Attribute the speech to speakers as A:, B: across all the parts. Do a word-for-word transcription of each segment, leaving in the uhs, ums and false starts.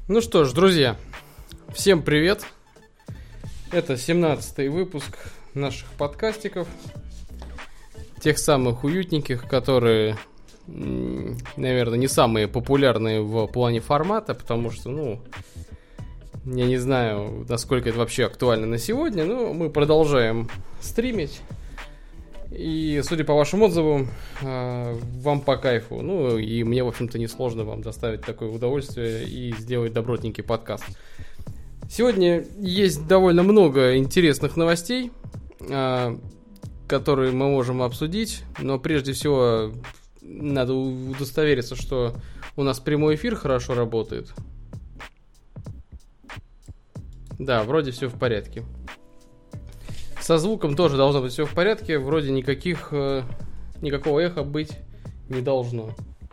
A: Ну что ж, друзья, всем привет. Это семнадцатый выпуск наших подкастиков. Тех самых уютненьких, которые, наверное, не самые популярные в плане формата, потому что, ну, я не знаю, насколько это вообще актуально на сегодня, но мы продолжаем стримить. И, судя по вашим отзывам, вам по кайфу. Ну, и мне, в общем-то, несложно вам доставить такое удовольствие и сделать добротненький подкаст. Сегодня есть довольно много интересных новостей, которые мы можем обсудить. Но прежде всего, надо удостовериться, что у нас прямой эфир хорошо работает. Да, вроде все в порядке. Со звуком тоже должно быть все в порядке. Вроде никаких, э, никакого эха быть не должно.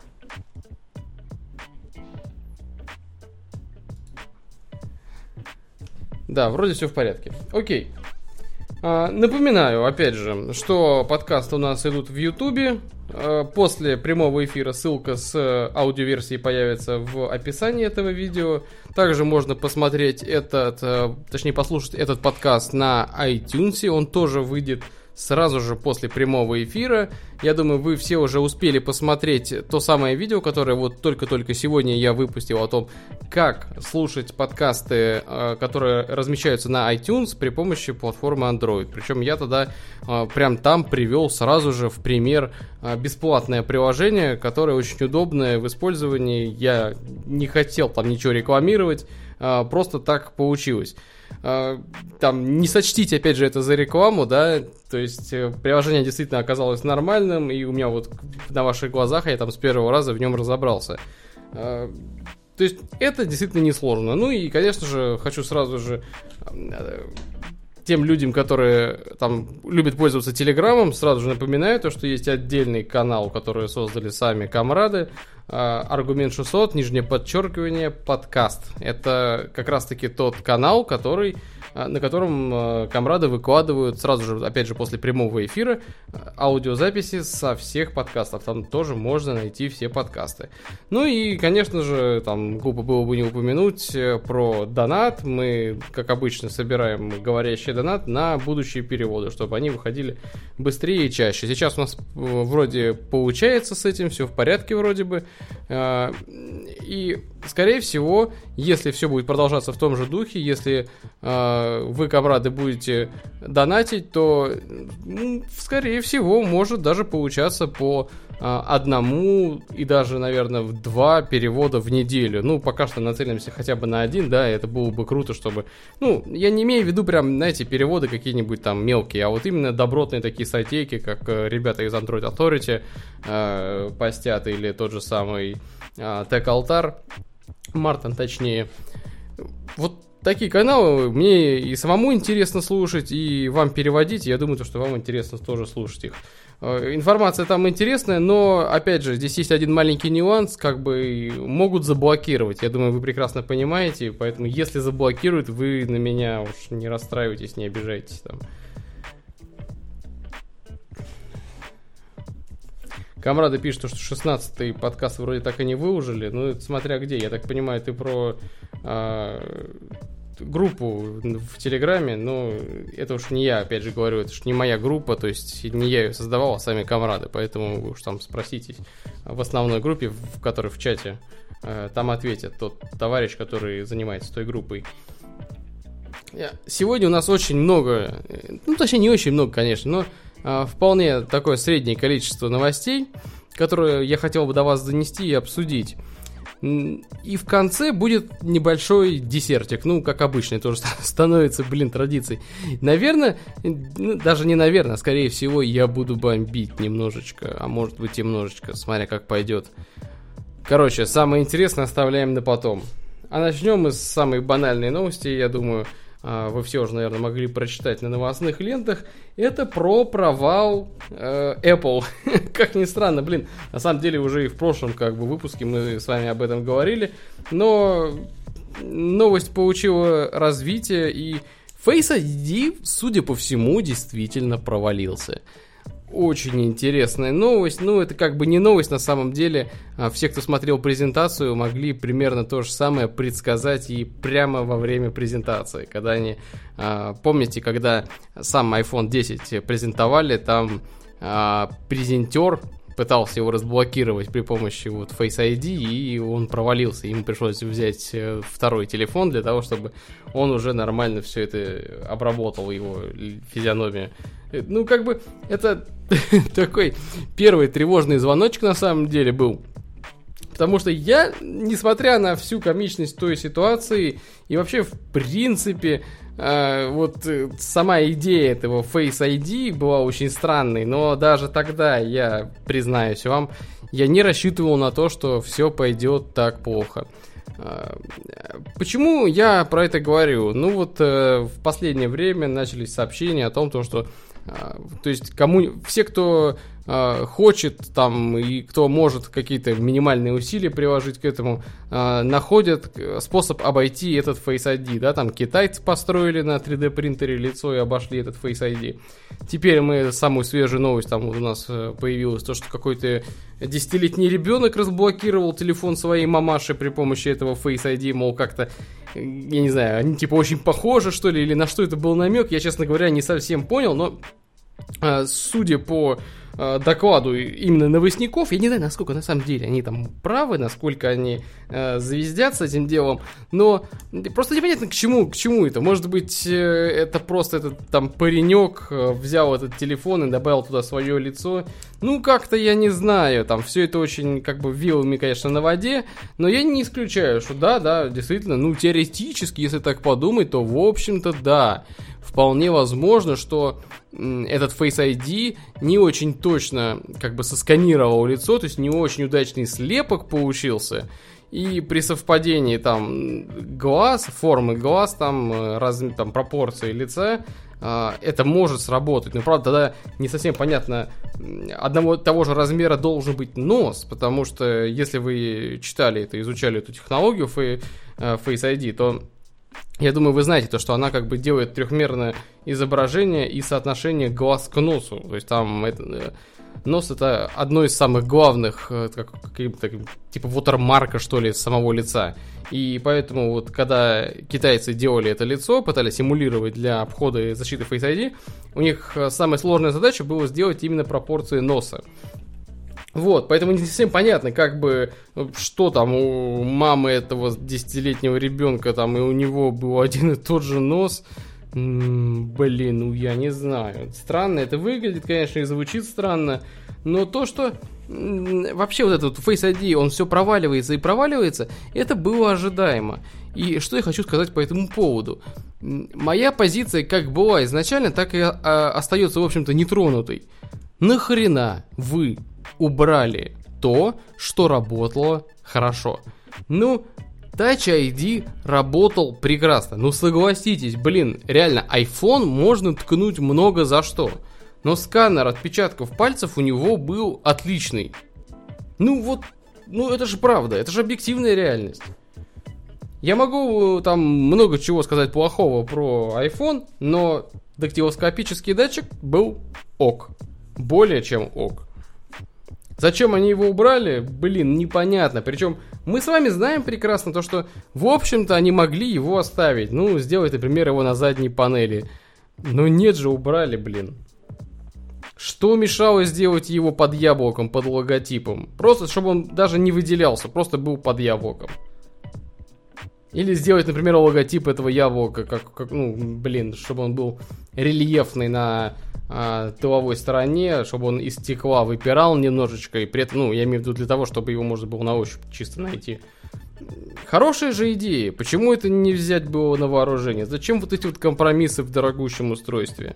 A: Да, вроде все в порядке. Окей. А, напоминаю, опять же, что подкасты у нас идут в Ютубе. А, после прямого эфира ссылка с аудиоверсией появится в описании этого видео. Также можно посмотреть этот, точнее послушать этот подкаст на iTunes. Он тоже выйдет сразу же после прямого эфира. Я думаю, вы все уже успели посмотреть то самое видео, которое вот только-только сегодня я выпустил, о том, как слушать подкасты, которые размещаются на iTunes при помощи платформы Android. Причем я тогда прям там привел сразу же в пример бесплатное приложение, которое очень удобное в использовании. Я не хотел там ничего рекламировать, просто так получилось. Там не сочтите, опять же, это за рекламу, да, то есть приложение действительно оказалось нормальным, и у меня вот на ваших глазах я там с первого раза в нем разобрался. То есть это действительно несложно. Ну и, конечно же, хочу сразу же тем людям, которые там любят пользоваться Телеграмом, сразу же напоминаю то, что есть отдельный канал, который создали сами комрады, Аргумент шестьсот, нижнее подчеркивание, подкаст. Это как раз-таки тот канал, который, на котором комрады выкладывают сразу же, опять же, после прямого эфира аудиозаписи со всех подкастов. Там тоже можно найти все подкасты. Ну и, конечно же, там глупо было бы не упомянуть про донат. Мы, как обычно, собираем говорящий донат на будущие переводы, чтобы они выходили быстрее и чаще. Сейчас у нас вроде получается с этим, все в порядке вроде бы. И, скорее всего, если все будет продолжаться в том же духе, если э, вы, комрады, будете донатить, то, ну, скорее всего, может даже получаться по э, одному и даже, наверное, в два перевода в неделю. Ну, пока что нацелимся хотя бы на один, да, это было бы круто, чтобы... Ну, я не имею в виду прям, знаете, переводы какие-нибудь там мелкие, а вот именно добротные такие статейки, как э, ребята из Android Authority э, постят, или тот же самый Tech Altar, Мартин точнее. Вот такие каналы мне и самому интересно слушать, и вам переводить. Я думаю, что вам интересно тоже слушать их. Информация там интересная, но, опять же, здесь есть один маленький нюанс, как бы могут заблокировать. Я думаю, вы прекрасно понимаете, поэтому если заблокируют, вы на меня уж не расстраивайтесь, не обижайтесь там. Комрады пишут, что шестнадцатый подкаст вроде так и не выложили. Ну, это смотря где. Я так понимаю, ты про э, группу в Телеграме. Но это уж не я, опять же говорю, это уж не моя группа. То есть не я ее создавал, а сами комрады. Поэтому вы уж там спросите в основной группе, в которой в чате. Э, там ответит тот товарищ, который занимается той группой. Сегодня у нас очень много, ну, точнее, не очень много, конечно, но а, вполне такое среднее количество новостей, которые я хотел бы до вас донести и обсудить. И в конце будет небольшой десертик, ну, как обычно, это уже становится, блин, традицией. Наверное, ну, даже не наверное, скорее всего, я буду бомбить немножечко, а может быть и немножечко, смотря как пойдет. Короче, самое интересное оставляем на потом. А начнем мы с самой банальной новости, я думаю, вы все уже, наверное, могли прочитать на новостных лентах. Это про провал э, Apple. Как ни странно, блин, на самом деле уже и в прошлом как бы выпуске мы с вами об этом говорили. Но новость получила развитие, и Face ай ди, судя по всему, действительно провалился. очень интересная новость. Ну, это как бы не новость на самом деле. Все, кто смотрел презентацию, могли примерно то же самое предсказать и прямо во время презентации. Когда они, помните, когда сам айфон десять презентовали, там презентер пытался его разблокировать при помощи вот Face ай ди, и он провалился. Ему пришлось взять второй телефон для того, чтобы он уже нормально все это обработал, его физиономию. Ну, как бы, это такой первый тревожный звоночек на самом деле был. Потому что я, несмотря на всю комичность той ситуации, и вообще, в принципе, э, вот э, сама идея этого Face ай ди была очень странной, но даже тогда, я признаюсь вам, я не рассчитывал на то, что все пойдет так плохо. Э, почему я про это говорю? Ну вот э, в последнее время начались сообщения о том, что э, то есть кому все, кто э, хочет там и кто может какие-то минимальные усилия приложить к этому, э, находят способ обойти этот Face ай ди, да, там китайцы построили на три дэ принтере лицо и обошли этот Face ай ди. Теперь мы самую свежую новость, там вот у нас появилось то, что какой-то десятилетний ребенок разблокировал телефон своей мамаши при помощи этого Face ай ди, мол, как-то, я не знаю, они типа очень похожи, что ли, или на что это был намек, я, честно говоря, не совсем понял, но судя по э, докладу именно новостников, я не знаю, насколько на самом деле они там правы, насколько они э, звездят с этим делом, но просто непонятно, к чему, к чему это. Может быть, э, это просто этот там паренек э, взял этот телефон и добавил туда свое лицо. Ну, как-то я не знаю, там все это очень как бы вилами, конечно, на воде, но я не исключаю, что да, да, действительно, ну, теоретически, если так подумать, то в общем-то да. Вполне возможно, что этот Face ай ди не очень точно как бы сосканировал лицо, то есть не очень удачный слепок получился. И при совпадении там глаз, формы глаз, там, раз, там пропорции лица, это может сработать. Но, правда, тогда не совсем понятно, одного того же размера должен быть нос, потому что если вы читали это, изучали эту технологию Face ай ди, то я думаю, вы знаете то, что она как бы делает трехмерное изображение и соотношение глаз к носу. То есть там это, нос это одно из самых главных, как, как, типа watermarka, что ли, самого лица. И поэтому вот когда китайцы делали это лицо, пытались симулировать для обхода защиты Face ай ди, у них самая сложная задача была сделать именно пропорции носа. Вот, поэтому не совсем понятно, как бы, что там у мамы этого десятилетнего ребенка, там, и у него был один и тот же нос. М-м, блин, ну я не знаю. Странно это выглядит, конечно, и звучит странно, но то, что м- вообще вот этот Face ай ди, он все проваливается и проваливается, это было ожидаемо. И что я хочу сказать по этому поводу. Моя позиция как была изначально, так и а, остается, в общем-то, нетронутой. Нахрена вы убрали то, что работало хорошо? Ну, Touch ай ди работал прекрасно. Ну, согласитесь, блин, реально, iPhone можно ткнуть много за что. Но сканер отпечатков пальцев у него был отличный. Ну, вот, ну, это же правда, это же объективная реальность. Я могу там много чего сказать плохого про iPhone, но дактилоскопический датчик был ок. Более чем ок. Зачем они его убрали? Блин, непонятно. Причем мы с вами знаем прекрасно то, что в общем-то они могли его оставить. Ну, сделать, например, его на задней панели. Но нет же, убрали, блин. Что мешало сделать его под яблоком, под логотипом? Просто, чтобы он даже не выделялся, просто был под яблоком. Или сделать, например, логотип этого яблока, как, как ну, блин, чтобы он был рельефный на а, тыловой стороне, чтобы он из стекла выпирал немножечко, и при этом, ну, я имею в виду для того, чтобы его можно было на ощупь чисто найти. Хорошая же идея. Почему это не взять было на вооружение? Зачем вот эти вот компромиссы в дорогущем устройстве?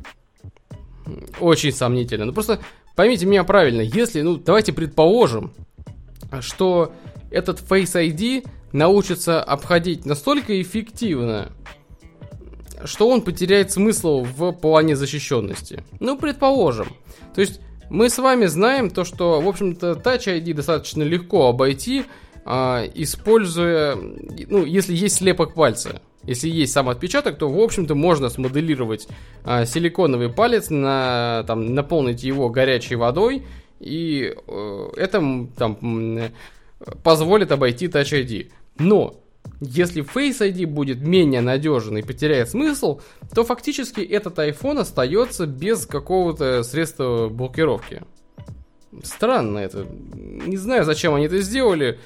A: Очень сомнительно. Ну, просто поймите меня правильно. Если, ну, давайте предположим, что этот Face ай ди научится обходить настолько эффективно, что он потеряет смысл в плане защищенности. Ну, предположим. То есть, мы с вами знаем то, что, в общем-то, Touch ай ди достаточно легко обойти используя, ну, если есть слепок пальца. Если есть сам отпечаток, то, в общем-то, можно смоделировать а, силиконовый палец, на, там, наполнить его горячей водой, и э, это там, позволит обойти Touch ай ди. Но если Face ай ди будет менее надежен и потеряет смысл, то фактически этот iPhone остается без какого-то средства блокировки. Странно это. Не знаю, зачем они это сделали.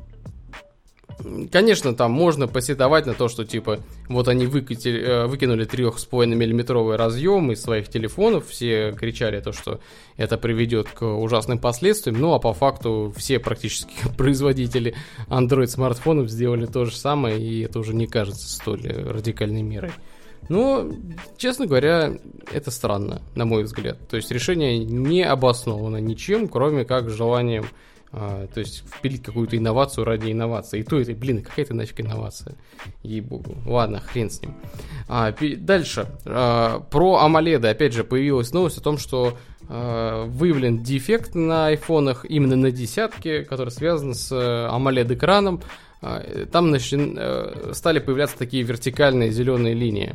A: Конечно, там можно посетовать на то, что типа вот они выкатили, выкинули три с половиной миллиметровый разъем из своих телефонов, все кричали то, что это приведет к ужасным последствиям, ну а по факту все практически производители Android смартфонов сделали то же самое, и это уже не кажется столь радикальной мерой. Но, честно говоря, это странно, на мой взгляд. То есть решение не обосновано ничем, кроме как желанием А, то есть впилить какую-то инновацию ради инновации. И то это, блин, какая-то нафиг инновация. Ей-богу. Ладно, хрен с ним. А, дальше. А, про AMOLED. Опять же, появилась новость о том, что а, выявлен дефект на айфонах, именно на десятке, который связан с AMOLED-экраном. А, там начали, а, стали появляться такие вертикальные зеленые линии.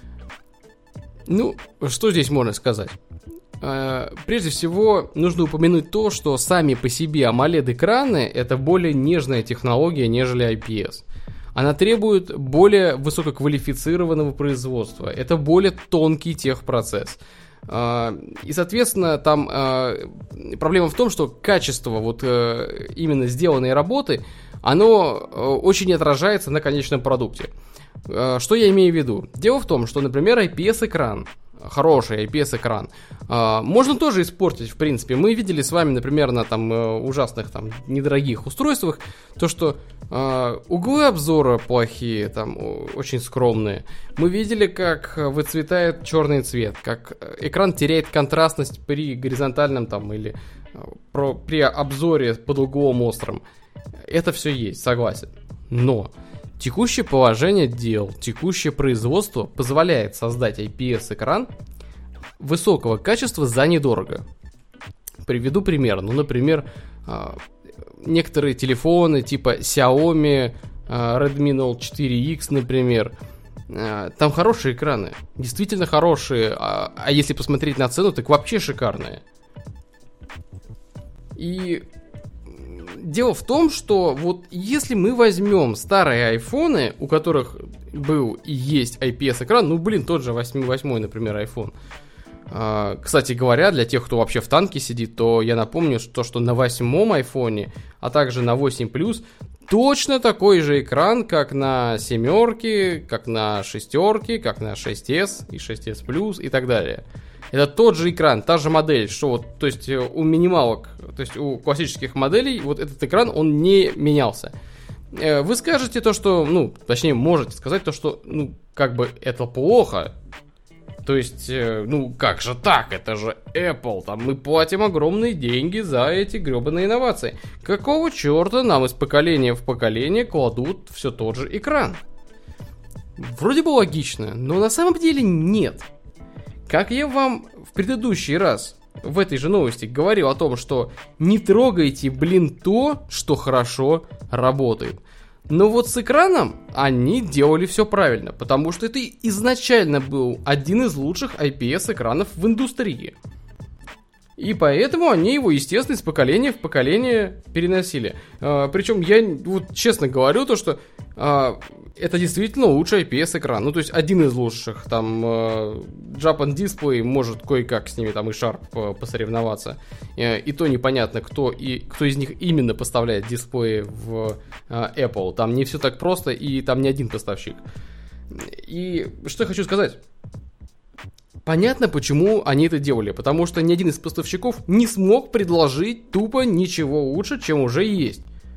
A: Ну, что здесь можно сказать? Прежде всего, нужно упомянуть то, что сами по себе AMOLED-экраны — это более нежная технология, нежели ай пи эс. Она требует более высококвалифицированного производства. Это более тонкий техпроцесс. И, соответственно, там проблема в том, что качество вот именно сделанной работы, оно очень отражается на конечном продукте. Что я имею в виду? Дело в том, что, например, ай пи эс-экран, хороший ай пи эс-экран, а, можно тоже испортить, в принципе. Мы видели с вами, например, на там ужасных, там, недорогих устройствах, то, что а, углы обзора плохие, там, очень скромные. Мы видели, как выцветает черный цвет, как экран теряет контрастность при горизонтальном, там, или про, при обзоре под углом острым. Это все есть, согласен. Но текущее положение дел, текущее производство позволяет создать ай пи эс-экран высокого качества за недорого. Приведу пример. Ну, например, некоторые телефоны типа Xiaomi, Redmi Note четыре икс, например, там хорошие экраны, действительно хорошие, а если посмотреть на цену, так вообще шикарные. И дело в том, что вот если мы возьмем старые айфоны, у которых был и есть ай пи эс-экран, ну, блин, тот же восемь, например, iPhone. А, кстати говоря, для тех, кто вообще в танке сидит, то я напомню, что, что на восьмом айфоне, а также на восемь плюс, точно такой же экран, как на семерке, как на шестерке, как на шесть эс и шесть эс плюс и так далее. Это тот же экран, та же модель, что вот, то есть у минималок, то есть у классических моделей вот этот экран, он не менялся. Вы скажете то, что, ну, точнее, можете сказать то, что, ну, как бы это плохо. То есть, ну, как же так? Это же Apple, там мы платим огромные деньги за эти гребаные инновации. Какого черта нам из поколения в поколение кладут все тот же экран? Вроде бы логично, но на самом деле нет. Как я вам в предыдущий раз в этой же новости говорил о том, что не трогайте, блин, то, что хорошо работает. Но вот с экраном они делали все правильно, потому что это изначально был один из лучших ай пи эс-экранов в индустрии. И поэтому они его, естественно, из поколения в поколение переносили. А, причем я вот честно говорю то, что а, это действительно лучший ай пи эс-экран. Ну, то есть один из лучших. Там а, Japan Display может кое-как с ними, там и Sharp посоревноваться. И, и то непонятно, кто, и, кто из них именно поставляет дисплеи в а, Apple. Там не все так просто, и там не один поставщик. И что я хочу сказать. Понятно, почему они это делали, потому что ни один из поставщиков не смог предложить тупо ничего лучше, чем уже есть.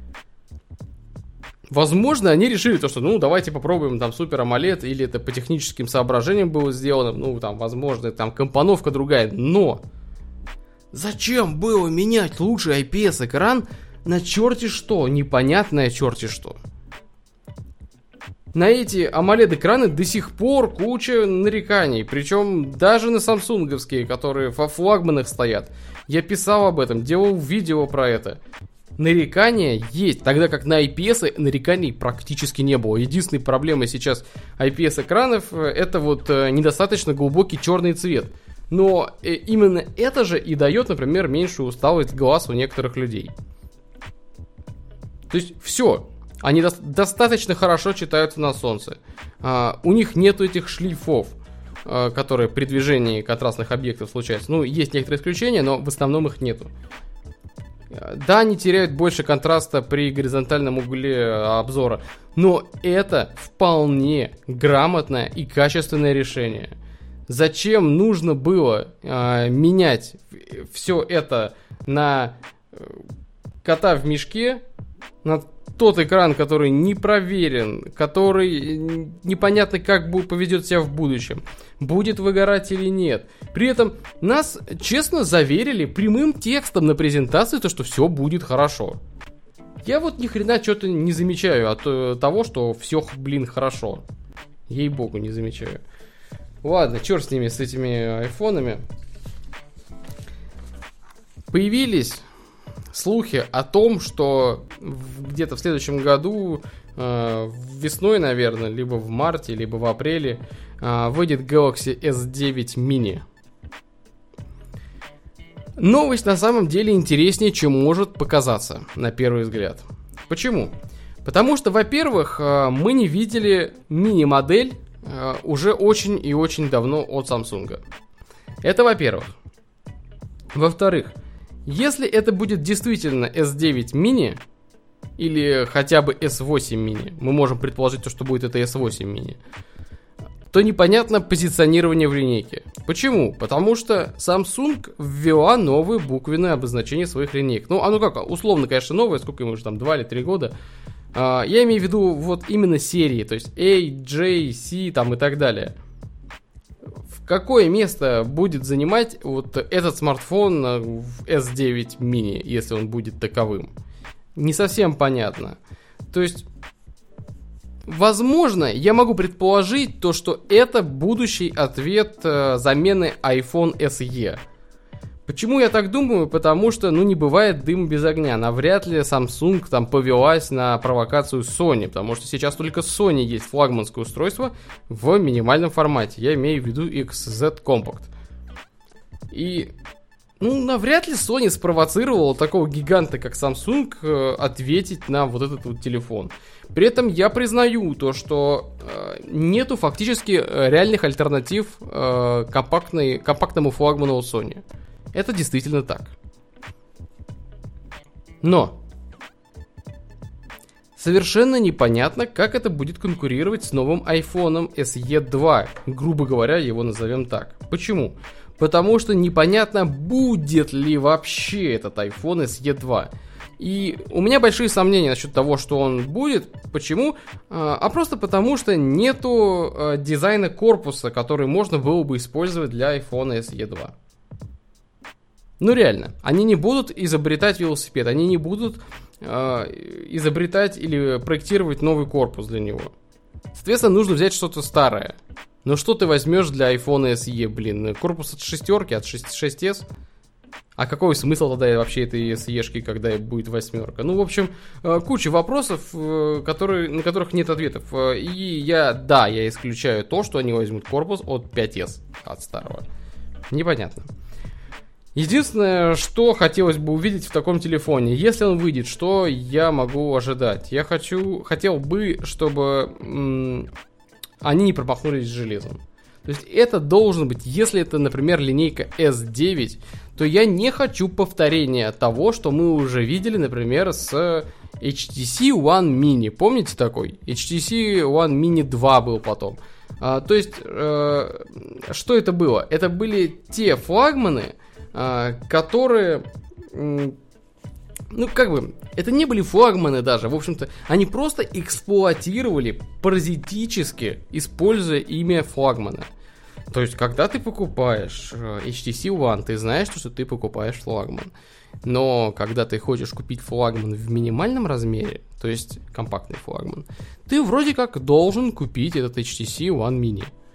A: Возможно, они решили то, что, ну, давайте попробуем там Super AMOLED, или это по техническим соображениям было сделано, ну, там, возможно, там компоновка другая, но зачем было менять лучший ай пи эс-экран на черти что, непонятное черти что? На эти AMOLED-экраны до сих пор куча нареканий, причем даже на самсунговские, которые во флагманах стоят. Я писал об этом, делал видео про это. нарекания есть, тогда как на ай пи эс нареканий практически не было. Единственной проблемой сейчас ай пи эс-экранов это вот недостаточно глубокий черный цвет. Но именно это же и дает, например, меньшую усталость глаз у некоторых людей. То есть все, они до- достаточно хорошо читаются на солнце. А, у них нету этих шлейфов, а, которые при движении контрастных объектов случаются. Ну, есть некоторые исключения, но в основном их нету. Да, они теряют больше контраста при горизонтальном угле обзора, но это вполне грамотное и качественное решение. Зачем нужно было э, менять все это на э, кота в мешке, на тот экран, который не проверен, который непонятно как поведет себя в будущем, будет выгорать или нет. При этом нас честно заверили прямым текстом на презентации, то, что все будет хорошо. Я вот ни хрена что-то не замечаю от того, что все, блин, хорошо. Ей-богу, не замечаю. Ладно, черт с ними, с этими айфонами. Появились слухи о том, что где-то в следующем году, э, весной, наверное, либо в марте, либо в апреле, э, выйдет Galaxy эс девять Mini. Новость на самом деле интереснее, чем может показаться на первый взгляд. Почему? Потому что, во-первых, э, мы не видели мини-модель э, уже очень и очень давно от Samsung. Это во-первых. Во-вторых, если это будет действительно эс девять Mini, или хотя бы эс восемь Mini, мы можем предположить, то, что будет это эс восемь Mini, то непонятно позиционирование в линейке. Почему? Потому что Samsung ввела новые буквенные обозначения своих линеек. Ну, оно как, условно, конечно, новое, сколько ему уже там, два или три года. А, я имею в виду вот именно серии, то есть A, J, C там и так далее. Какое место будет занимать вот этот смартфон в эс девять Mini, если он будет таковым? Не совсем понятно. То есть, возможно, я могу предположить то, что это будущий ответ э, замены iPhone эс и. Почему я так думаю? Потому что, ну, не бывает дыма без огня. Навряд ли Samsung там повелась на провокацию Sony, потому что сейчас только Sony есть флагманское устройство в минимальном формате. Я имею в виду икс зет Compact. И, ну, навряд ли Sony спровоцировала такого гиганта, как Samsung, ответить на вот этот вот телефон. При этом я признаю то, что э, нету фактически реальных альтернатив э, компактной, компактному флагману от Sony. Это действительно так. Но совершенно непонятно, как это будет конкурировать с новым iPhone эс и два. Грубо говоря, его назовем так. Почему? Потому что непонятно, будет ли вообще этот iPhone эс и два. И у меня большие сомнения насчет того, что он будет. Почему? А просто потому, что нету дизайна корпуса, который можно было бы использовать для iPhone эс и два. Ну реально, они не будут изобретать велосипед, они не будут э, изобретать или проектировать новый корпус для него. Соответственно, нужно взять что-то старое. Но что ты возьмешь для iPhone эс и, блин? Корпус от шестерки, от шесть эс? А какой смысл тогда вообще этой эс и-шки, когда будет восьмерка? Ну, в общем, э, куча вопросов, э, которые, на которых нет ответов. И я, да, я исключаю то, что они возьмут корпус от пять эс, от старого. Непонятно. Единственное, что хотелось бы увидеть в таком телефоне, если он выйдет, что я могу ожидать? Я хочу, хотел бы, чтобы м- они не промахнулись с железом. То есть это должен быть, если это, например, линейка эс девять, то я не хочу повторения того, что мы уже видели, например, с эйч ти си One Mini. Помните такой? эйч ти си One Mini два был потом. А, то есть, э, что это было? Это были те флагманы, которые, ну, как бы, это не были флагманы даже, в общем-то, они просто эксплуатировали паразитически, используя имя флагмана. То есть, когда ты покупаешь эйч ти си One, ты знаешь, что ты покупаешь флагман. Но, когда ты хочешь купить флагман в минимальном размере, то есть, компактный флагман, ты вроде как должен купить этот эйч ти си One Mini.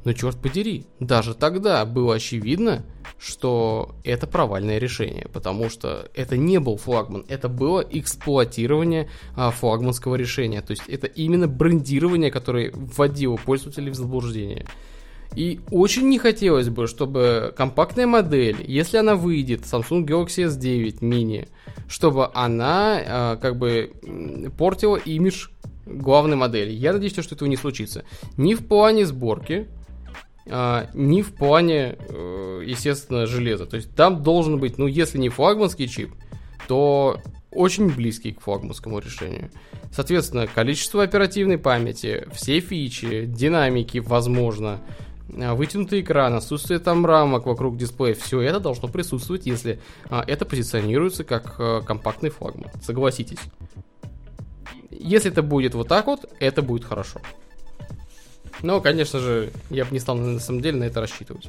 A: Но черт подери, даже тогда было очевидно, что это провальное решение, потому что это не был флагман, это было эксплуатирование а, флагманского решения, то есть это именно брендирование, которое вводило пользователей в заблуждение. И очень не хотелось бы, чтобы компактная модель, если она выйдет, Samsung Galaxy эс девять mini, чтобы она а, как бы портила имидж главной модели. Я надеюсь, что этого не случится. Ни в плане сборки, а, ни в плане, естественно, железа. То есть там должен быть, ну, если не флагманский чип, то очень близкий к флагманскому решению. Соответственно, количество оперативной памяти, все фичи, динамики, возможно, вытянутый экран, отсутствие там рамок вокруг дисплея, все это должно присутствовать, если а, это позиционируется как а, компактный флагман. Согласитесь. Если это будет вот так вот, это будет хорошо. Но, конечно же, я бы не стал на самом деле на это рассчитывать.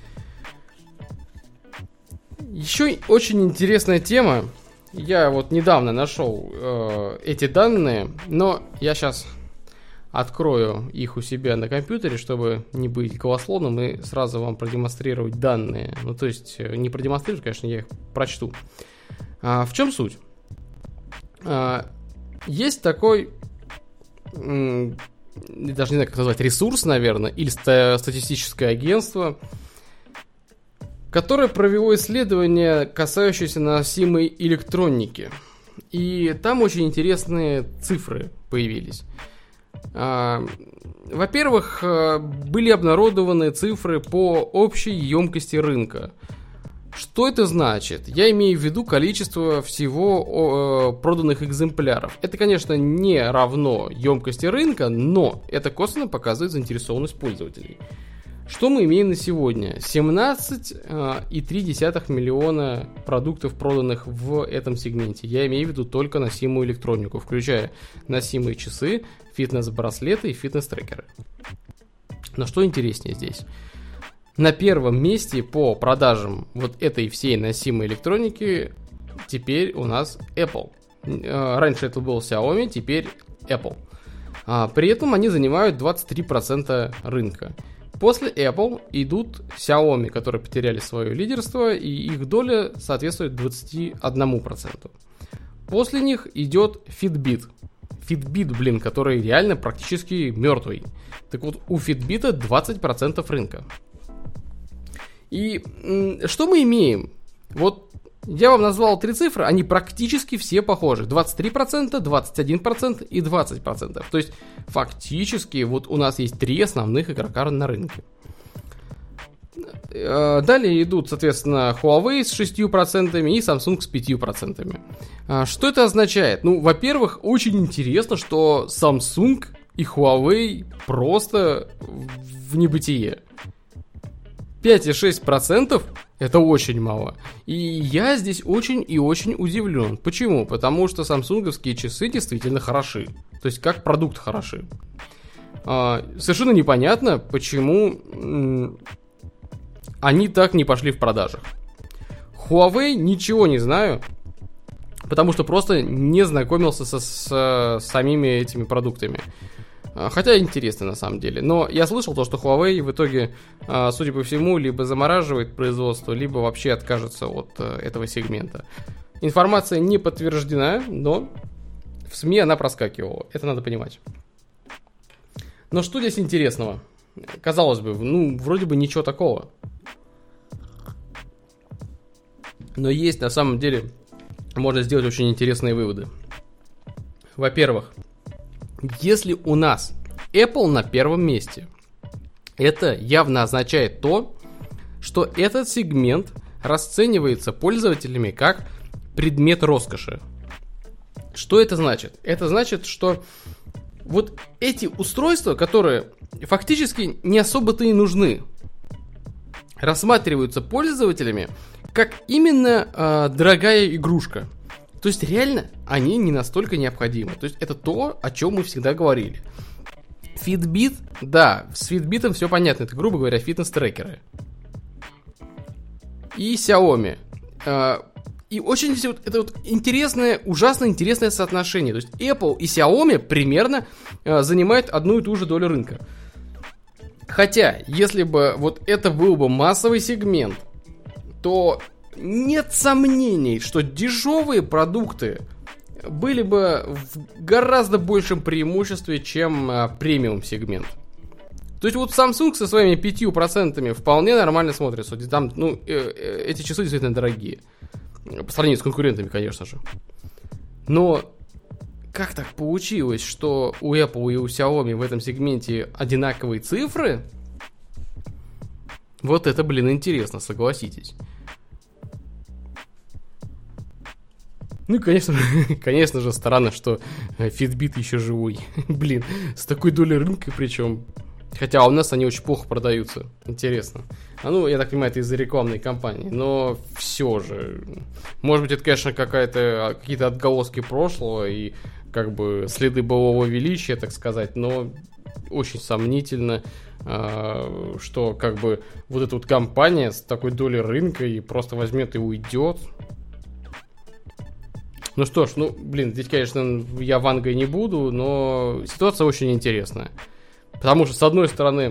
A: Еще очень интересная тема. Я вот недавно нашел э, эти данные, но я сейчас открою их у себя на компьютере, чтобы не быть голословным и сразу вам продемонстрировать данные. Ну, то есть, не продемонстрирую, конечно, я их прочту. А, в чем суть? А, есть такой... М- даже не знаю, как назвать, ресурс, наверное, или статистическое агентство, которое провело исследование, касающееся носимой электроники. И там очень интересные цифры появились. Во-первых, были обнародованы цифры по общей емкости рынка. Что это значит? Я имею в виду количество всего э, проданных экземпляров. Это, конечно, не равно емкости рынка, но это косвенно показывает заинтересованность пользователей. Что мы имеем на сегодня? семнадцать целых три десятых миллиона продуктов, проданных в этом сегменте. Я имею в виду только носимую электронику, включая носимые часы, фитнес-браслеты и фитнес-трекеры. Но что интереснее здесь? На первом месте по продажам вот этой всей носимой электроники теперь у нас Apple. Раньше это был Xiaomi, теперь Apple. При этом они занимают двадцать три процента рынка. После Apple идут Xiaomi, которые потеряли свое лидерство, и их доля соответствует двадцать один процент. После них идет Fitbit. Fitbit, блин, который реально практически мертвый. Так вот, у Fitbit двадцать процентов рынка. И м- что мы имеем? Вот я вам назвал три цифры, они практически все похожи. двадцать три процента, двадцать один процент и двадцать процентов. То есть фактически вот у нас есть три основных игрока на рынке. Далее идут, соответственно, Huawei с шестью процентами и Samsung с пятью процентами. Что это означает? Ну, во-первых, очень интересно, что Samsung и Huawei просто в небытие. пять целых шесть десятых процента это очень мало. И я здесь очень и очень удивлен. Почему? Потому что самсунговские часы действительно хороши. То есть как продукт хороши. А, совершенно непонятно, почему м- они так не пошли в продажах. Huawei ничего не знаю, потому что просто не знакомился со, с, с самими этими продуктами. Хотя интересно на самом деле. Но я слышал то, что Huawei в итоге, судя по всему, либо замораживает производство, либо вообще откажется от этого сегмента. Информация не подтверждена, но в СМИ она проскакивала. Это надо понимать. Но что здесь интересного? Казалось бы, ну, вроде бы ничего такого. Но есть на самом деле, можно сделать очень интересные выводы. Во-первых, если у нас Apple на первом месте, это явно означает то, что этот сегмент расценивается пользователями как предмет роскоши. Что это значит? Это значит, что вот эти устройства, которые фактически не особо-то и нужны, рассматриваются пользователями как именно э, дорогая игрушка. То есть реально они не настолько необходимы. То есть это то, о чем мы всегда говорили. Fitbit, да, с Fitbit'ом все понятно. Это, грубо говоря, фитнес-трекеры. И Xiaomi. И очень это вот интересное, ужасно интересное соотношение. То есть Apple и Xiaomi примерно занимают одну и ту же долю рынка. Хотя, если бы вот это был бы массовый сегмент, то нет сомнений, что дешевые продукты были бы в гораздо большем преимуществе, чем а, премиум сегмент. То есть вот Samsung со своими пятью процентами вполне нормально смотрится. Там, ну, э, э, эти часы действительно дорогие. По сравнению с конкурентами, конечно же. Но как так получилось, что у Apple и у Xiaomi в этом сегменте одинаковые цифры? Вот это, блин, интересно, согласитесь. Ну и, конечно, конечно же, странно, что Fitbit еще живой. Блин, с такой долей рынка причем. Хотя у нас они очень плохо продаются. Интересно. А ну, я так понимаю, это из-за рекламной кампании. Но все же. Может быть, это, конечно, какая-то, какие-то отголоски прошлого и как бы следы былого величия, так сказать. Но очень сомнительно, что как бы вот эта вот компания с такой долей рынка и просто возьмет и уйдет. Ну что ж, ну, блин, здесь, конечно, я вангой не буду, но ситуация очень интересная. Потому что, с одной стороны,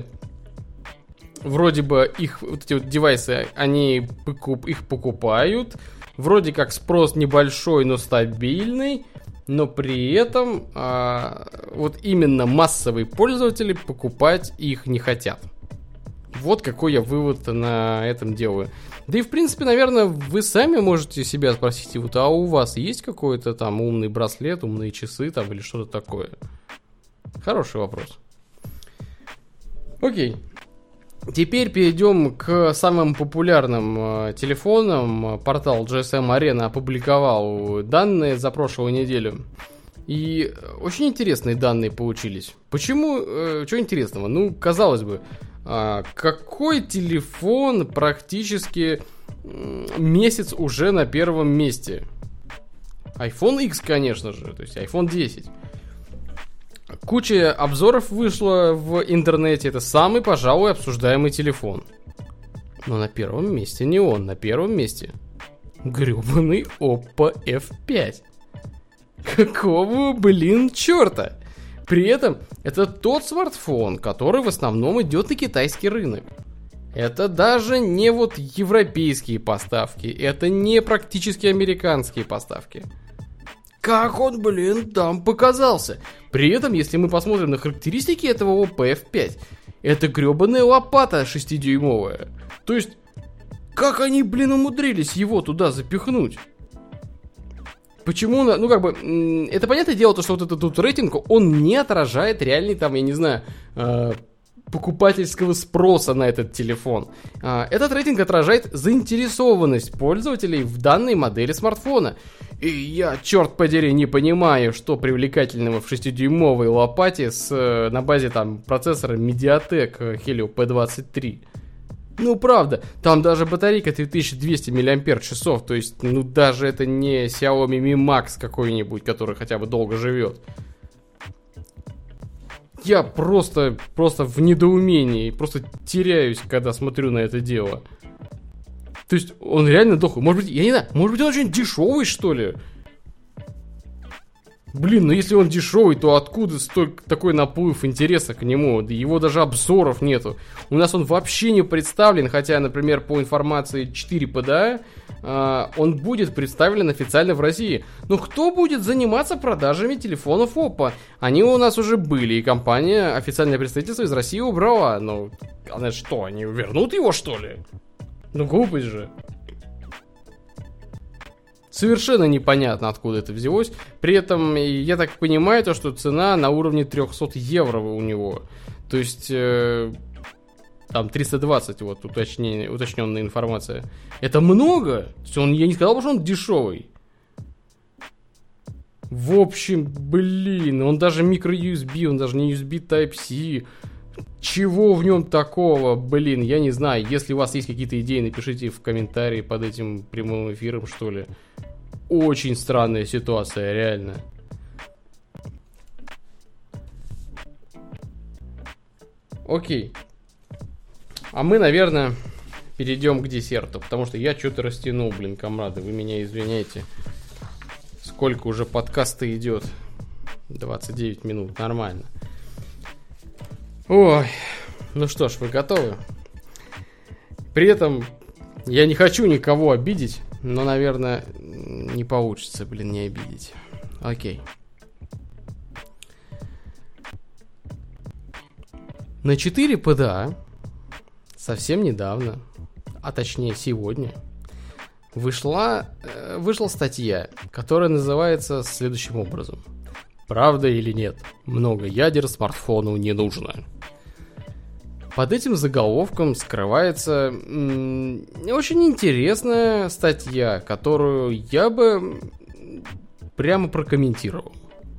A: вроде бы их вот эти вот девайсы, они покуп, их покупают, вроде как спрос небольшой, но стабильный, но при этом а, вот именно массовые пользователи покупать их не хотят. Вот какой я вывод на этом делаю. Да и, в принципе, наверное, вы сами можете себя спросить, вот, а у вас есть какой-то там умный браслет, умные часы там или что-то такое? Хороший вопрос. Окей. Теперь перейдем к самым популярным э, телефонам. Портал джи эс эм Arena опубликовал данные за прошлую неделю. И очень интересные данные получились. Почему? Э, что интересного? Ну, казалось бы, э, какой телефон практически э, месяц уже на первом месте? айфон икс, конечно же, то есть айфон десять. Куча обзоров вышла в интернете. Это самый, пожалуй, обсуждаемый телефон. Но на первом месте не он. На первом месте гребаный Oppo эф пять. Какого, блин, черта? При этом это тот смартфон, который в основном идет на китайский рынок. Это даже не вот европейские поставки. Это не практически американские поставки. Как он, блин, там показался? При этом, если мы посмотрим на характеристики этого Oppo эф пять, это гребаная лопата шестидюймовая. То есть, как они, блин, умудрились его туда запихнуть? Почему, ну как бы, это понятное дело, то, что вот этот тут рейтинг, он не отражает реальный там, я не знаю, э, покупательского спроса на этот телефон. Этот рейтинг отражает заинтересованность пользователей в данной модели смартфона. И я, черт подери, не понимаю, что привлекательного в шестидюймовой лопате с, на базе там процессора Mediatek Helio пи двадцать три. Ну, правда, там даже батарейка три тысячи двести миллиампер-часов, то есть, ну, даже это не Xiaomi Mi Max какой-нибудь, который хотя бы долго живет. Я просто, просто в недоумении, просто теряюсь, когда смотрю на это дело. То есть, он реально дохлый. Может быть, я не знаю, может быть, он очень дешевый, что ли? Блин, ну если он дешевый, то откуда столько такой наплыв интереса к нему? Да его даже обзоров нету. У нас он вообще не представлен, хотя, например, по информации четыре пи ди эй, э, он будет представлен официально в России. Но кто будет заниматься продажами телефонов Oppo? Они у нас уже были, и компания официальное представительство из России убрала. Ну, она что, они вернут его, что ли? Ну, глупость же. Совершенно непонятно, откуда это взялось. При этом, я так понимаю, то, что цена на уровне триста евро у него. То есть, э, там триста двадцать, вот, уточнение, уточненная информация. Это много? То есть он, я не сказал, что он дешевый. В общем, блин, он даже микро-ю эс би, он даже не ю эс би Type-C. Чего в нем такого? Блин, я не знаю. Если у вас есть какие-то идеи, напишите в комментарии под этим прямым эфиром, что ли. Очень странная ситуация, реально. Окей. А мы, наверное, перейдем к десерту, потому что я что-то растянул, блин, комрады. Вы меня извиняйте. Сколько уже подкаста идет? двадцать девять минут, нормально. Ой, Ну что ж, вы готовы? При этом я не хочу никого обидеть, но, наверное, не получится, блин, не обидеть. Окей. На четыре пэ дэ а совсем недавно, а точнее сегодня, вышла, э, вышла статья, которая называется следующим образом. Правда или нет? Много ядер смартфону не нужно. Под этим заголовком скрывается м- очень интересная статья, которую я бы прямо прокомментировал.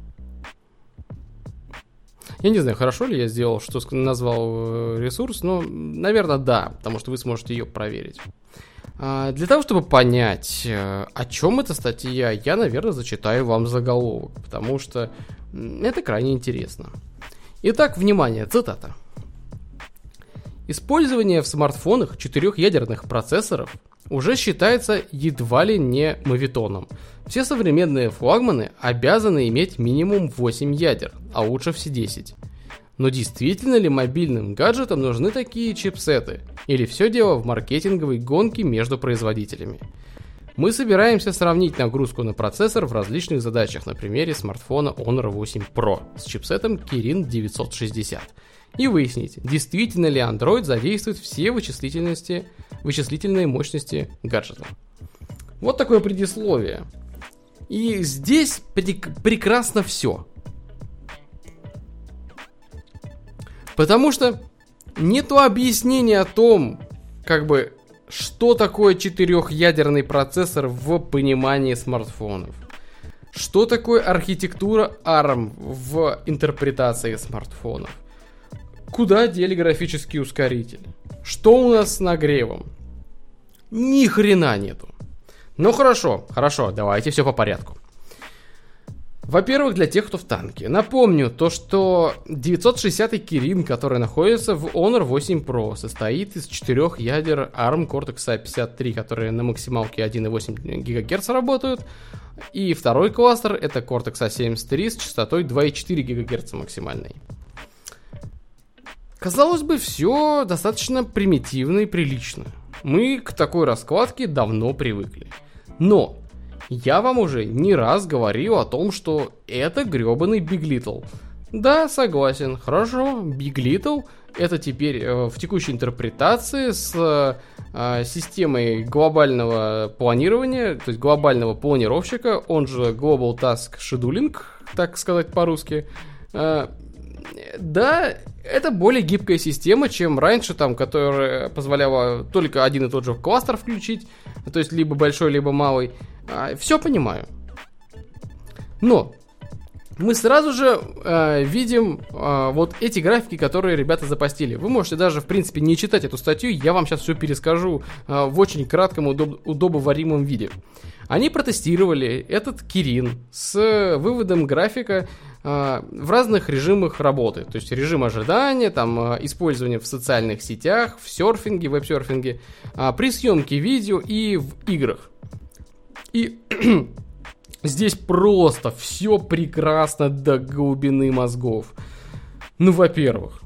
A: Я не знаю, хорошо ли я сделал, что назвал ресурс, но, наверное, да, потому что вы сможете ее проверить. А для того, чтобы понять, о чем эта статья, я, наверное, зачитаю вам заголовок, потому что это крайне интересно. Итак, внимание, цитата. Использование в смартфонах четырехъядерных процессоров уже считается едва ли не моветоном. Все современные флагманы обязаны иметь минимум восемь ядер, а лучше все десять. Но действительно ли мобильным гаджетам нужны такие чипсеты? Или все дело в маркетинговой гонке между производителями? Мы собираемся сравнить нагрузку на процессор в различных задачах на примере смартфона Honor восемь про с чипсетом Kirin девятьсот шестьдесят. И выяснить, действительно ли Android задействует все вычислительности, вычислительные мощности гаджета. Вот такое предисловие. И здесь прек- прекрасно все. Потому что нету объяснения о том, как бы, что такое четырехъядерный процессор в понимании смартфонов. Что такое архитектура арм в интерпретации смартфонов. Куда дели графический ускоритель? Что у нас с нагревом? Ни хрена нету. Ну хорошо, хорошо, давайте все по порядку. Во-первых, для тех, кто в танке. Напомню то, что девятьсот шестидесятый Kirin, который находится в Honor восемь про, состоит из четырех ядер арм Cortex-A пятьдесят три, которые на максималке один и восемь гигагерца работают. И второй кластер это Cortex-A семьдесят три с частотой два и четыре гигагерца максимальной. Казалось бы, все достаточно примитивно и прилично. Мы к такой раскладке давно привыкли. Но я вам уже не раз говорил о том, что это гребаный Big Little. Да, согласен, хорошо, Big Little это теперь э, в текущей интерпретации с э, системой глобального планирования, то есть глобального планировщика, он же Global Task Scheduling, так сказать по-русски. Э, да, это более гибкая система, чем раньше, там, которая позволяла только один и тот же кластер включить, то есть либо большой, либо малый. Все понимаю. Но мы сразу же э, видим э, вот эти графики, которые ребята запостили. Вы можете даже, в принципе, не читать эту статью, я вам сейчас все перескажу э, в очень кратком, удоб- удобоваримом виде. Они протестировали этот Kirin с выводом графика э, в разных режимах работы. То есть режим ожидания, там, э, использование в социальных сетях, в серфинге, веб-серфинге, э, при съемке видео и в играх. И здесь просто все прекрасно до глубины мозгов. Ну, во-первых,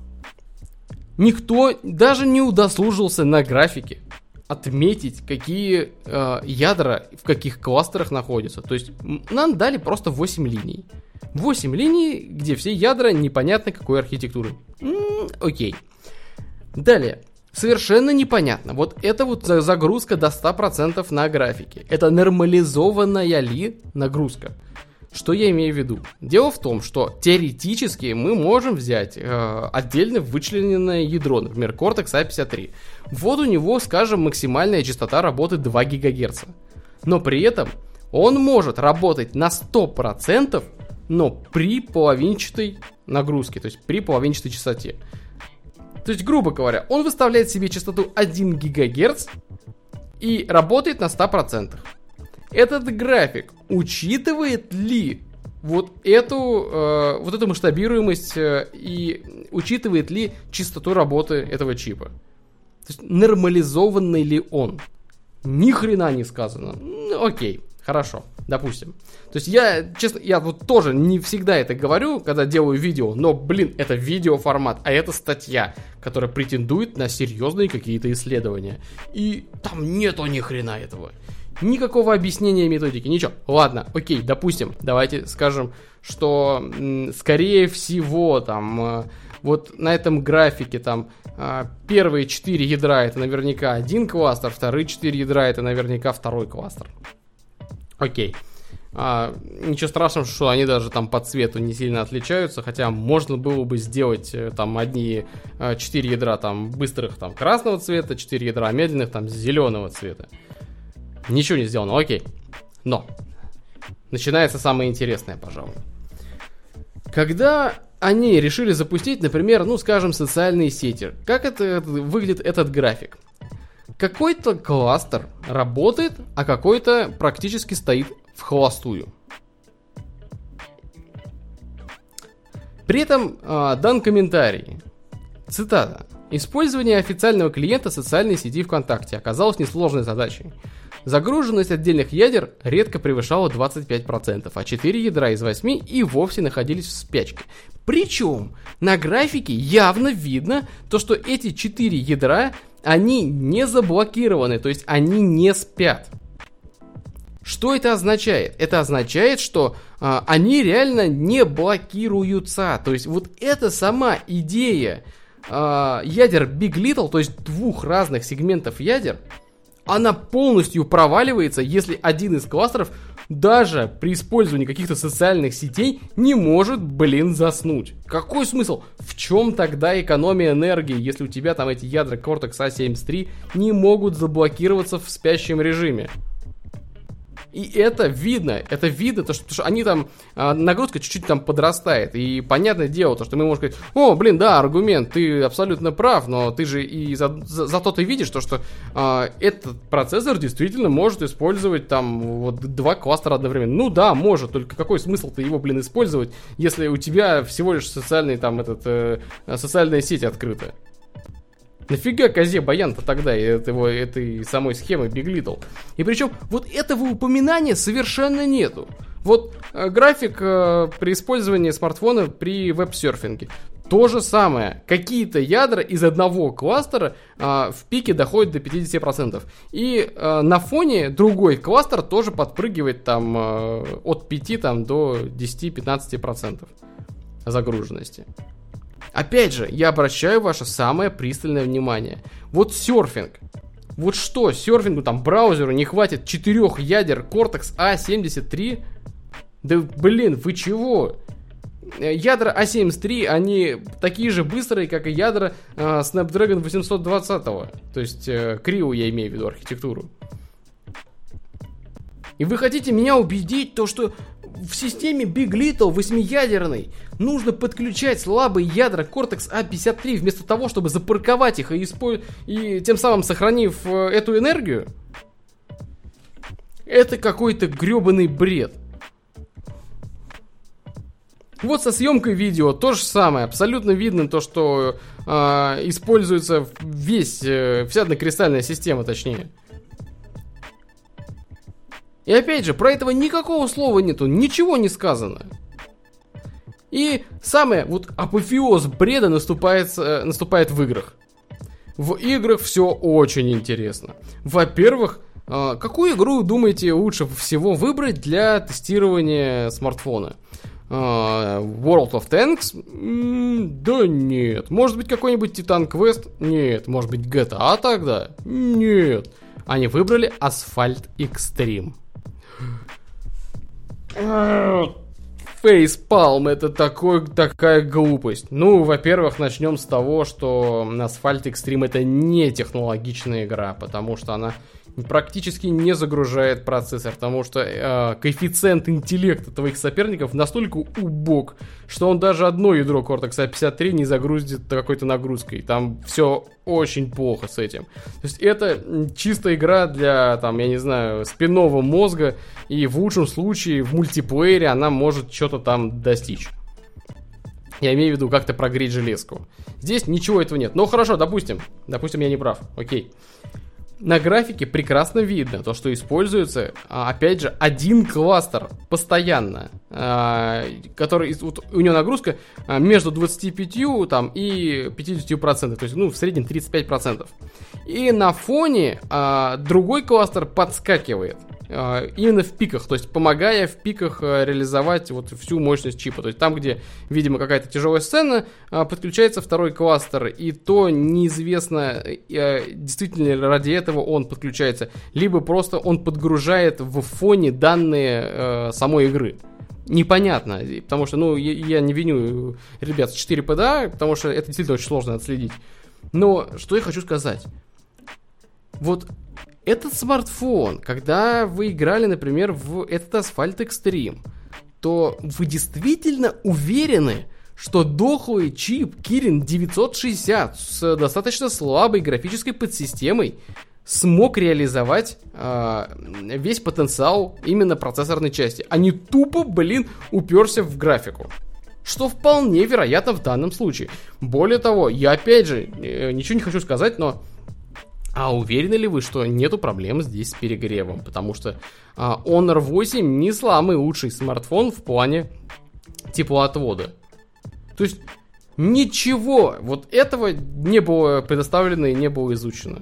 A: никто даже не удосужился на графике отметить, какие э, ядра в каких кластерах находятся. То есть нам дали просто восемь линий. восемь линий, где все ядра непонятно какой архитектуры. М-м, окей. Далее. Совершенно непонятно. Вот это вот загрузка до ста процентов на графике. Это нормализованная ли нагрузка? Что я имею в виду? Дело в том, что теоретически мы можем взять э, отдельно вычлененное ядро, например, Cortex-A пятьдесят три. Вот у него, скажем, максимальная частота работы два гигагерца. Но при этом он может работать на сто процентов, но при половинчатой нагрузке, то есть при половинчатой частоте. То есть, грубо говоря, он выставляет себе частоту один гигагерц и работает на сто процентов. Этот график учитывает ли вот эту, э, вот эту масштабируемость э, и учитывает ли частоту работы этого чипа? То есть, нормализованный ли он? Ни хрена не сказано. Ну, окей, Хорошо, допустим. То есть я, честно, я вот тоже не всегда это говорю, когда делаю видео, но, блин, это видеоформат, а это статья, которая претендует на серьезные какие-то исследования. И там нету ни хрена этого. Никакого объяснения методики, ничего. Ладно, окей, допустим, давайте скажем, что, м, скорее всего, там, э, вот на этом графике, там, э, первые четыре ядра это наверняка один кластер, вторые четыре ядра это наверняка второй кластер. Окей. А, ничего страшного, что они даже там по цвету не сильно отличаются, хотя можно было бы сделать э, там одни э, четыре ядра там быстрых там красного цвета, четыре ядра медленных там зеленого цвета. Ничего не сделано, окей. Но начинается самое интересное, пожалуй. Когда они решили запустить, например, ну, скажем, социальные сети, как это выглядит этот график? Какой-то кластер работает, а какой-то практически стоит в холостую. При этом э, дан комментарий. Цитата. Использование официального клиента социальной сети ВКонтакте оказалось несложной задачей. Загруженность отдельных ядер редко превышала двадцать пять процентов, а четыре ядра из восьми и вовсе находились в спячке. Причем на графике явно видно то, что эти четыре ядра, они не заблокированы, то есть они не спят. Что это означает? Это означает, что а, они реально не блокируются. То есть вот эта сама идея а, ядер Big Little, то есть двух разных сегментов ядер, она полностью проваливается, если один из кластеров даже при использовании каких-то социальных сетей не может, блин, заснуть. Какой смысл? В чем тогда экономия энергии, если у тебя там эти ядра Cortex а семьдесят три не могут заблокироваться в спящем режиме? И это видно, это видно, то, что, то, что они там, а, нагрузка чуть-чуть там подрастает. И понятное дело, то, что мы можем сказать, о, блин, да, аргумент, ты абсолютно прав, но ты же и за, за, зато ты видишь то, что а, этот процессор действительно может использовать там вот два кластера одновременно. Ну да, может, только какой смысл-то его, блин, использовать, если у тебя всего лишь социальный там этот, э, социальная сеть открыта? Нафига козе баян-то тогда этого, этой самой схемы Big Little? И причем вот этого упоминания совершенно нету. Вот э, график э, при использовании смартфона при веб-серфинге. То же самое. Какие-то ядра из одного кластера э, в пике доходят до пятьдесят процентов. И э, на фоне другой кластер тоже подпрыгивает там э, от пяти там, до десяти-пятнадцати процентов загруженности. Опять же, я обращаю ваше самое пристальное внимание. Вот серфинг. Вот что, серфингу, там, браузеру не хватит четырех ядер Cortex а семьдесят три? Да, блин, вы чего? Ядра а семьдесят три, они такие же быстрые, как и ядра э, Snapdragon восемьсот двадцать. То есть, э, Крио я имею в виду, архитектуру. И вы хотите меня убедить, то, что в системе Big Little восьмиядерной нужно подключать слабые ядра Cortex а пятьдесят три вместо того, чтобы запарковать их и, испо... и тем самым сохранив э, эту энергию? Это какой-то гребаный бред. Вот со съемкой видео то же самое. Абсолютно видно то, что э, используется весь, э, вся однокристальная система, точнее. И опять же, про этого никакого слова нету, ничего не сказано. И самое, вот апофеоз бреда наступает, э, наступает в играх. В играх все очень интересно. Во-первых, э, какую игру, думаете, лучше всего выбрать для тестирования смартфона? Э, World of Tanks? М-м, да нет. Может быть, какой-нибудь Titan Quest? Нет. Может быть, джи ти эй тогда? Нет. Они выбрали Asphalt Extreme. Фейспалм, это такой, такая глупость. Ну, во-первых, начнем с того, что Asphalt Extreme это не технологичная игра, потому что она практически не загружает процессор, потому что э, коэффициент интеллекта твоих соперников настолько убог, что он даже одно ядро Cortex а пятьдесят три не загрузит какой-то нагрузкой. Там все очень плохо с этим. То есть это чисто игра для, там, я не знаю, спинного мозга, и в лучшем случае в мультиплеере она может что-то там достичь. Я имею в виду как-то прогреть железку. Здесь ничего этого нет. Ну хорошо, допустим. Допустим, я не прав. Окей. на графике прекрасно видно то, что используется, опять же, один кластер постоянно, который, вот у него нагрузка между двадцатью пятью там, и пятьдесят процентов, то есть, ну, в среднем тридцать пять процентов. И на фоне другой кластер подскакивает. Именно в пиках, то есть помогая в пиках реализовать вот всю мощность чипа. То есть там, где, видимо, какая-то тяжелая сцена, подключается второй кластер, и то неизвестно, действительно ли ради этого он подключается, либо просто он подгружает в фоне данные самой игры. Непонятно, потому что, ну, я не виню ребят с четыре пи ди эй, потому что это действительно очень сложно отследить. Но что я хочу сказать. Вот этот смартфон, когда вы играли, например, в этот Asphalt Extreme, то вы действительно уверены, что дохлый чип Kirin девятьсот шестьдесят с достаточно слабой графической подсистемой смог реализовать э, весь потенциал именно процессорной части, а не тупо, блин, уперся в графику. Что вполне вероятно в данном случае. Более того, я опять же э, ничего не хочу сказать, но а уверены ли вы, что нету проблем здесь с перегревом? Потому что а, Honor восемь не самый лучший смартфон в плане теплоотвода. То есть ничего вот этого не было предоставлено и не было изучено.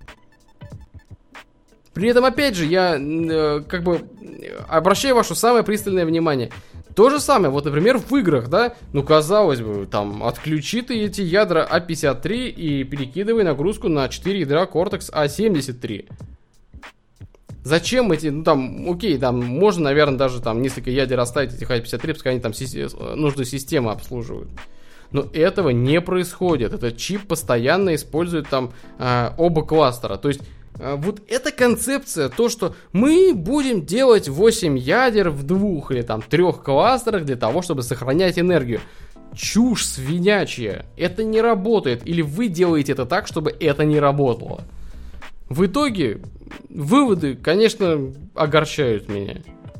A: При этом, опять же, я э, как бы обращаю ваше самое пристальное внимание. То же самое, вот, например, в играх, да, ну, казалось бы, там, отключи ты эти ядра а пятьдесят три и перекидывай нагрузку на четыре ядра Cortex а семьдесят три. Зачем эти, ну, там, окей, там, можно, наверное, даже там несколько ядер оставить этих а пятьдесят три, пускай они там си- нужную систему обслуживают. Но этого не происходит. Этот чип постоянно использует там э, оба кластера, то есть вот эта концепция, то, что мы будем делать восемь ядер в двух или там трех кластерах для того, чтобы сохранять энергию. Чушь свинячья. Это не работает. Или вы делаете это так, чтобы это не работало. В итоге, выводы, конечно, огорчают меня.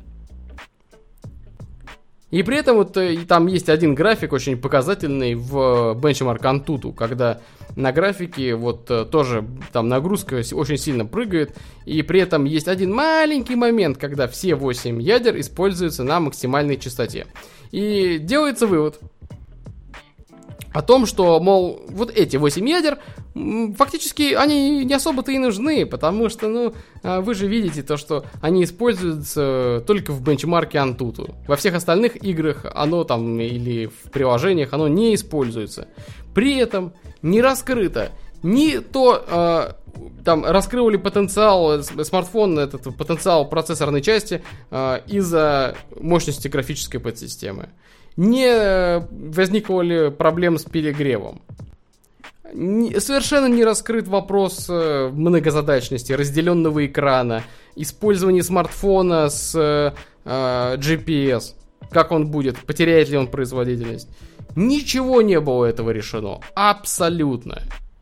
A: И при этом вот там есть один график очень показательный в Benchmark Antutu, когда на графике вот тоже там нагрузка очень сильно прыгает, и при этом есть один маленький момент, когда все восемь ядер используются на максимальной частоте. И делается вывод о том, что, мол, вот эти восемь ядер, фактически они не особо-то и нужны, потому что, ну, вы же видите то, что они используются только в бенчмарке Antutu. Во всех остальных играх оно там или в приложениях оно не используется. При этом не раскрыто ни то, э, там, раскрыл ли потенциал смартфон, этот потенциал процессорной части э, из-за мощности графической подсистемы. Не возникло ли проблем с перегревом. Не, совершенно не раскрыт вопрос э, многозадачности, разделенного экрана, использования смартфона с э, джи пи эс. Как он будет, потеряет ли он производительность. Ничего не было этого решено. Абсолютно.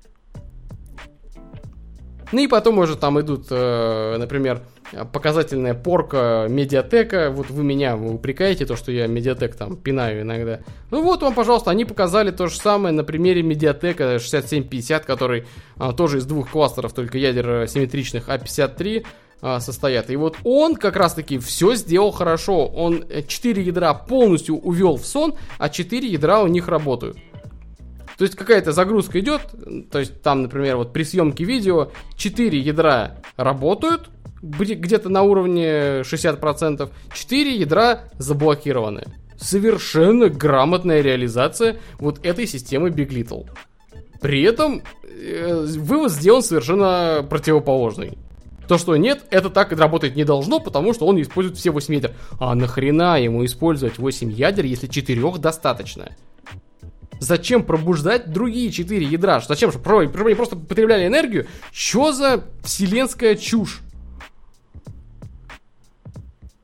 A: Ну и потом уже там идут, э, например, показательная порка Mediatek. Вот вы меня вы упрекаете, то, что я Mediatek там пинаю иногда. Ну вот вам, пожалуйста, они показали то же самое на примере Mediatek шестьдесят семь пятьдесят, который а, тоже из двух кластеров, только ядер симметричных а пятьдесят три а, состоят. И вот он как раз-таки все сделал хорошо. Он четыре ядра полностью увел в сон, а четыре ядра у них работают. То есть какая-то загрузка идет, то есть там, например, вот при съемке видео четыре ядра работают, где-то на уровне шестьдесят процентов, четыре ядра заблокированы. Совершенно грамотная реализация вот этой системы Big Little. При этом э, вывод сделан совершенно противоположный. То, что нет, это так работать не должно, потому что он использует все восемь ядер. А нахрена ему использовать восемь ядер, если четырех достаточно? Зачем пробуждать другие четыре ядра? Зачем? Чтобы они просто потребляли энергию? Что за вселенская чушь?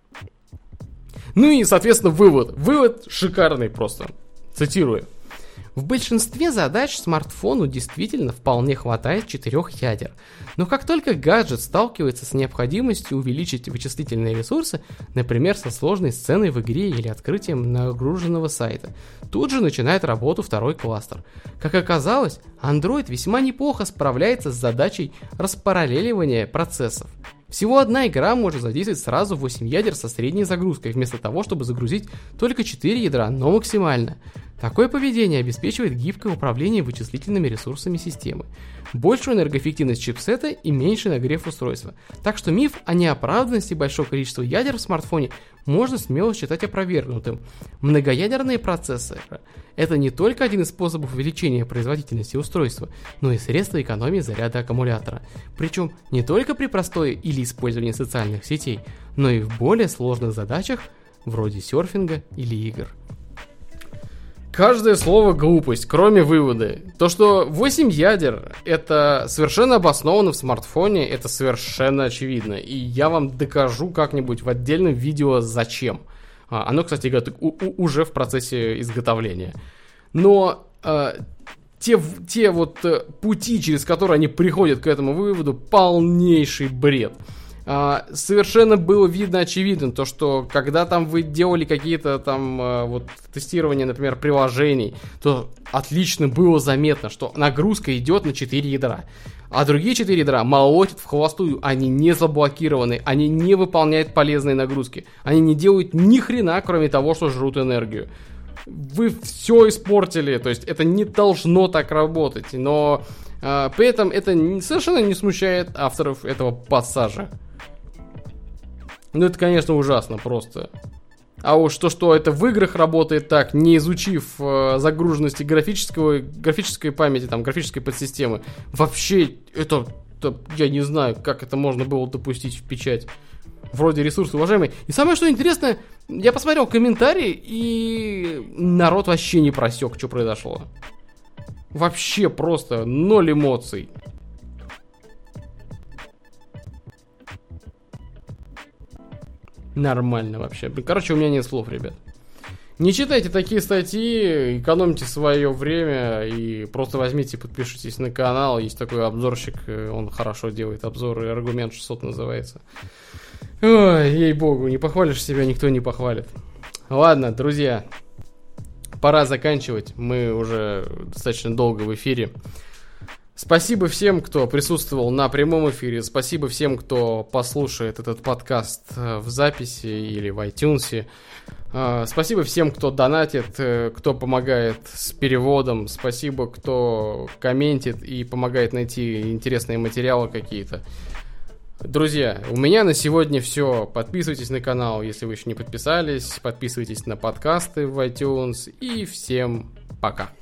A: Ну и, соответственно, вывод. Вывод шикарный просто. Цитирую. В большинстве задач смартфону действительно вполне хватает четырех ядер. Но как только гаджет сталкивается с необходимостью увеличить вычислительные ресурсы, например, со сложной сценой в игре или открытием нагруженного сайта, тут же начинает работу второй кластер. Как оказалось, Android весьма неплохо справляется с задачей распараллеливания процессов. Всего одна игра может задействовать сразу восемь ядер со средней загрузкой, вместо того, чтобы загрузить только четыре ядра, но максимально. Такое поведение обеспечивает гибкое управление вычислительными ресурсами системы, большую энергоэффективность чипсета и меньший нагрев устройства. Так что миф о неоправданности большого количества ядер в смартфоне можно смело считать опровергнутым. Многоядерные процессоры – это не только один из способов увеличения производительности устройства, но и средство экономии заряда аккумулятора. Причем не только при простое или использовании социальных сетей, но и в более сложных задачах, вроде серфинга или игр. Каждое слово глупость, кроме вывода. То, что восемь ядер, это совершенно обосновано в смартфоне, это совершенно очевидно. И я вам докажу как-нибудь в отдельном видео зачем. Оно, кстати, уже в процессе изготовления. Но э, те, те вот пути, через которые они приходят к этому выводу, полнейший бред. Совершенно было видно, очевидно, то, что когда там вы делали какие-то там вот тестирования, например, приложений, то отлично было заметно, что нагрузка идет на четыре ядра. А другие четыре ядра молотят в холостую, они не заблокированы, они не выполняют полезные нагрузки. Они не делают ни хрена, кроме того, что жрут энергию. Вы все испортили, то есть это не должно так работать, но э, при этом это совершенно не смущает авторов этого пассажа. Ну, это, конечно, ужасно просто. А уж то, что это в играх работает так, не изучив э, загруженности графического, графической памяти, там, графической подсистемы, вообще, это, это, я не знаю, как это можно было допустить в печать. Вроде ресурсы уважаемые. И самое, что интересно, я посмотрел комментарии, и народ вообще не просек, что произошло. Вообще просто ноль эмоций. Нормально вообще. Короче, у меня нет слов, ребят. Не читайте такие статьи, экономьте свое время и просто возьмите, подпишитесь на канал. Есть такой обзорщик, он хорошо делает обзоры, аргумент шестьсот называется. Ой, ей-богу, не похвалишь себя, никто не похвалит. Ладно, друзья, пора заканчивать. Мы уже достаточно долго в эфире. Спасибо всем, кто присутствовал на прямом эфире. Спасибо всем, кто послушает этот подкаст в записи или в iTunes. Спасибо всем, кто донатит, кто помогает с переводом. Спасибо, кто комментит и помогает найти интересные материалы какие-то. Друзья, у меня на сегодня все. Подписывайтесь на канал, если вы еще не подписались. Подписывайтесь на подкасты в iTunes. И всем пока.